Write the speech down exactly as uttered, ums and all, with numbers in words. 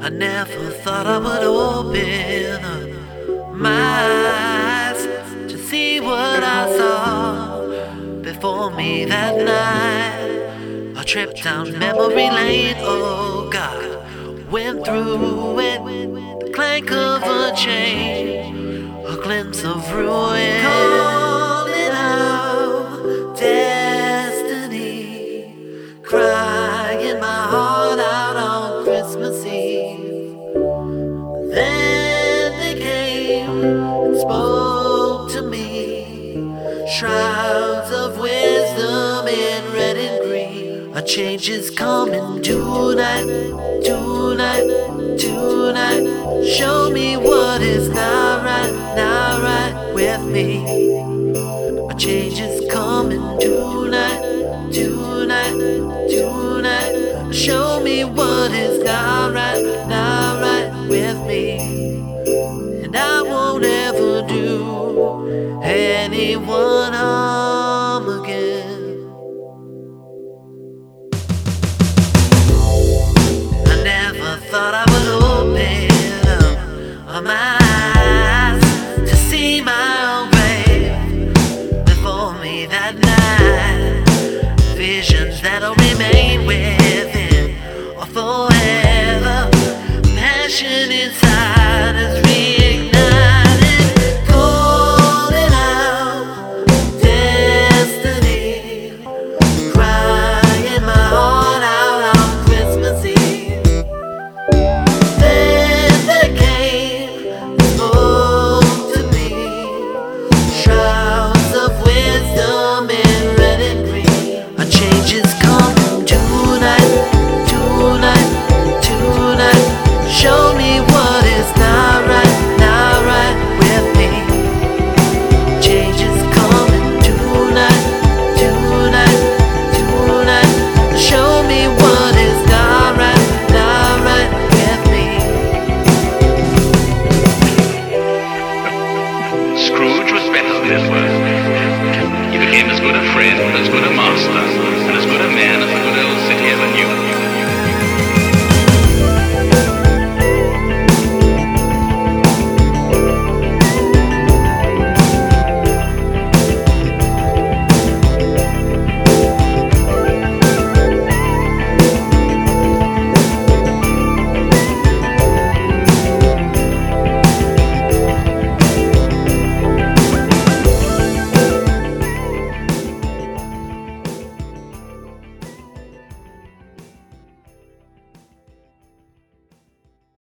I never thought I would open up my eyes to see what I saw before me that night. A trip down memory lane, oh God, went through it. The clank of a chain, a glimpse of ruin, calling out destiny, crying my heart out on Christmas Eve. Then they came and spoke to me, shrouds of wisdom in red and green. A change is coming tonight, tonight, tonight. Show me what is not right, not right with me. A change is coming tonight, tonight, tonight. Show me what is not right, not right with me. And I won't ever do anyone harm again. I never thought I